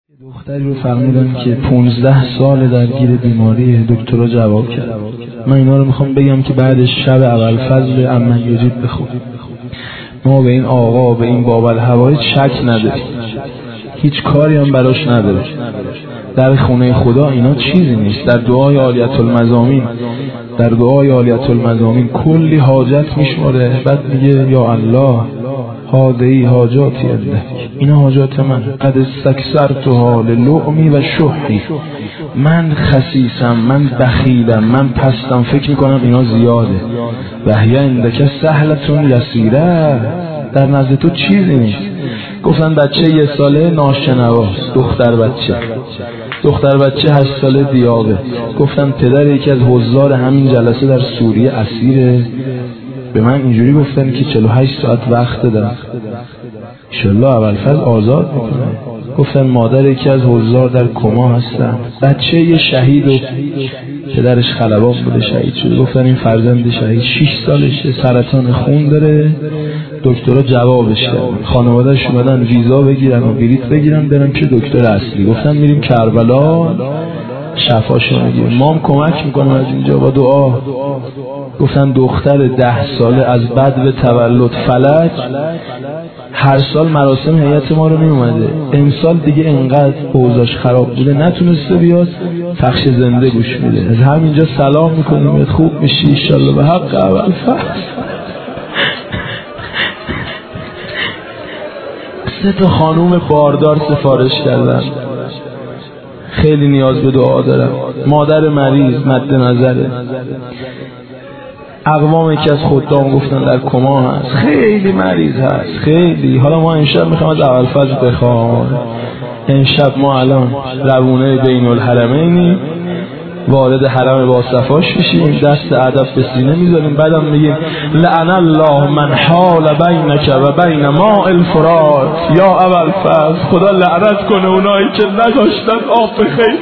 دختری رو فرمودن که 15 سال درگیر بیماری دکترها جواب کرد. من اینا رو میخوام بگم که بعدش شب اولفضل عمه یجید بخون. ما به این آقا، به این باب الهوایج شک نداریم، هیچ کاری هم براش نداره. در خونه خدا اینا چیزی نیست. در دعای عالیة المزامین، در دعای عالیة المزامین کلی حاجت میشماره، بعد میگه یا الله هادهی حاجاتی الله، اینا حاجات من. قد استکثرتها للؤمی و شحی، من خسیسم، من بخیلم، من پستم، فکر میکنم اینا زیاده. و هی عندک سهلتون یسیره، در نزد تو چیزی نیست. گفتن بچه 1 ساله ناشنواست، دختر بچه 8 ساله دیابه. گفتن پدر یکی از حضار همین جلسه در سوریه اسیره. به من اینجوری گفتن که 48 ساعت وقت دارم، انشالله اولفضل آزاد میکنه. گفتن مادر یکی از حضار در کما هستن، بچه یه شهید و پدرش خلبان بوده شهید شده. گفتن این فرزند شهید 6 سالشه، سرطان خون داره، دکترها جوابش کردن، خانواده‌اش اومدن ویزا بگیرن و بلیط بگیرن برن پیش دکتر اصلی. گفتن میریم کربلا شفاشو میگیریم، مام کمک میکنم از اینجا با دعا. گفتن دختر 10 ساله از بدو تولد فلج هر سال مراسم هیئت ما رو میومده. امسال دیگه انقدر اوضاعش خراب بوده نتونسته بیاد، پخش زنده گوش میده. از همینجا سلام میکنیم، خوب میشی انشالله به حق اولفضل. 3 تا خانوم باردار سفارش کردن، خیلی نیاز به دعا دارم. مادر مریض مد نظره، اقوام یکی از خدام گفتن در کما هست، خیلی مریض هست، خیلی. حالا ما امشب میخوام از اولفضل بخوام. امشب ما الان روونه بین الحرمینی، وارد حرم با صفاش میشیم، دست ادب به سینه میذاریم، بعدم میگیم لعن الله من حال بینک و بین ماء الفرات. یا ابوالفضل خدا لعنت کنه اونایی که نذاشتن آب خیر.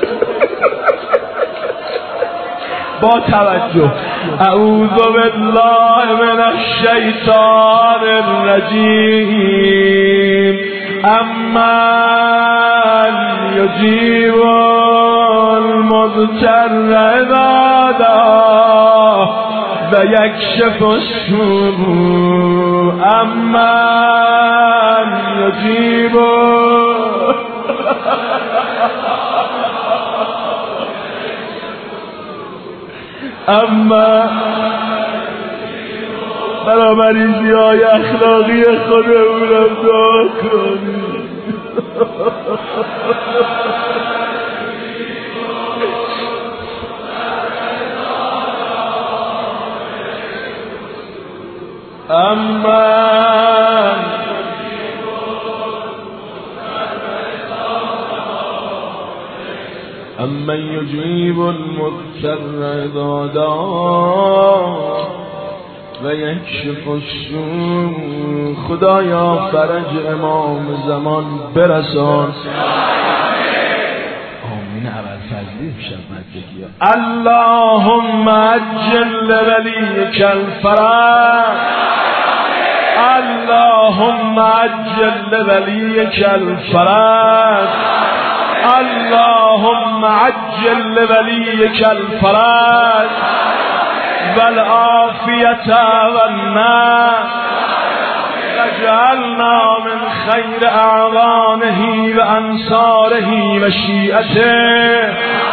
با توجه اعوذ بالله من الشیطان الرجیم امن یجیب المضطر اذا دعاه و یکشف السوء امن یجیب اما برای مریضی های اخلاقی خودمونم دعا کنید. امن یجیب المضطر اذا دعاه و یکشف السوء. خدایا فرج امام زمان برسان. آمین. اولفضلی امشب مدگی. اللهم عجل لولیک الفرج، اللهم عجل لولیک الفرج، اللهم عجل لولیک الفرج والعافیة والنصر وجعلنا من خیر اعوانه و انصاره و شیعته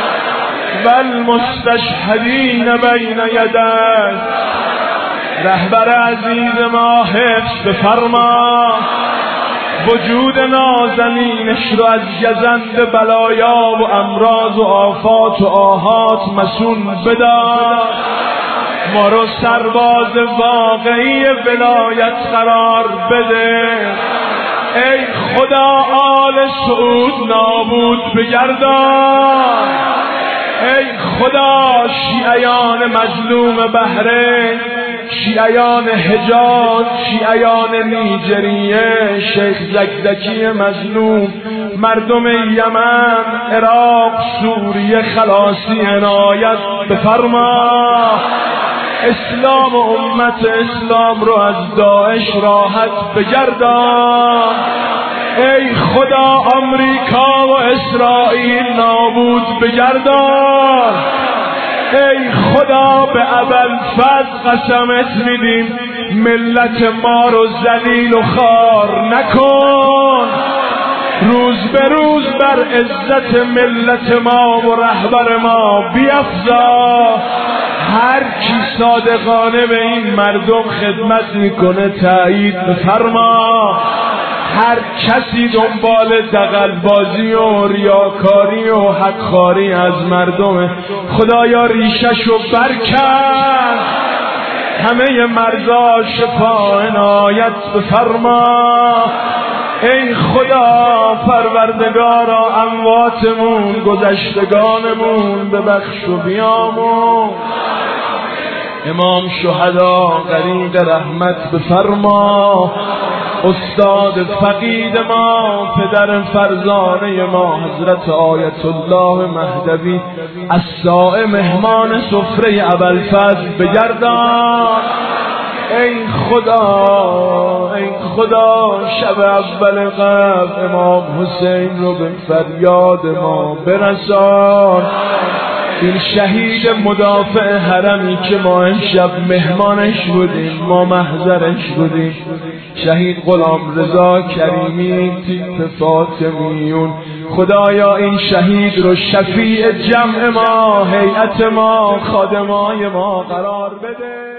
والمستشهدین بین یدیک. رهبر عزیز ما حفظ بفرما، وجود نازنینش رو از گزند بلایا و امراض و آفات و آهات مسون بدار. ما رو سرباز واقعی ولایت قرار بده. ای خدا آل سعود نابود بگردان. ای خدا شیعیان مظلوم بحرین، شیعیان حجاز، شیعیان نیجریه، شیخ زکزکی مظلوم، مردم یمن، عراق، سوریه خلاصی عنایت بفرما. اسلام و امت اسلام رو از داعش راحت بگردان. ای خدا آمریکا اسرائیل نابود بگردان. ای خدا به ابوالفضل قسمت میدیم ملت ما رو ذلیل و خوار نکن. روز به روز بر عزت ملت ما و رهبر ما بیفزا. هر کی صادقانه به این مردم خدمت میکنه تایید بفرما. هر کسی دنبال دغل‌بازی و ریاکاری و حقخواری از مردم، خدایا ریششو برکن. همه مردا شفا عنایت بفرما. ای خدا پروردگارا امواتمون گذشتگانمون ببخش و بیامون. امام شهدا غریق رحمت بفرما. استاد فقید ما، پدر فرزانه ما حضرت آیت الله مهدوی السائه مهمان سفره ابوالفضل بگردان. ای خدا ای خدا شب اول قبل امام حسین رو به فریاد ما برسان. این شهید مدافع حرمی که ما امشب مهمانش بودیم، ما محضرش بودیم، شهید غلام رضا کریمی تیپ فاطمیون، خدایا این شهید رو شفیع جمع ما، هیئت ما، خادمای ما قرار بده.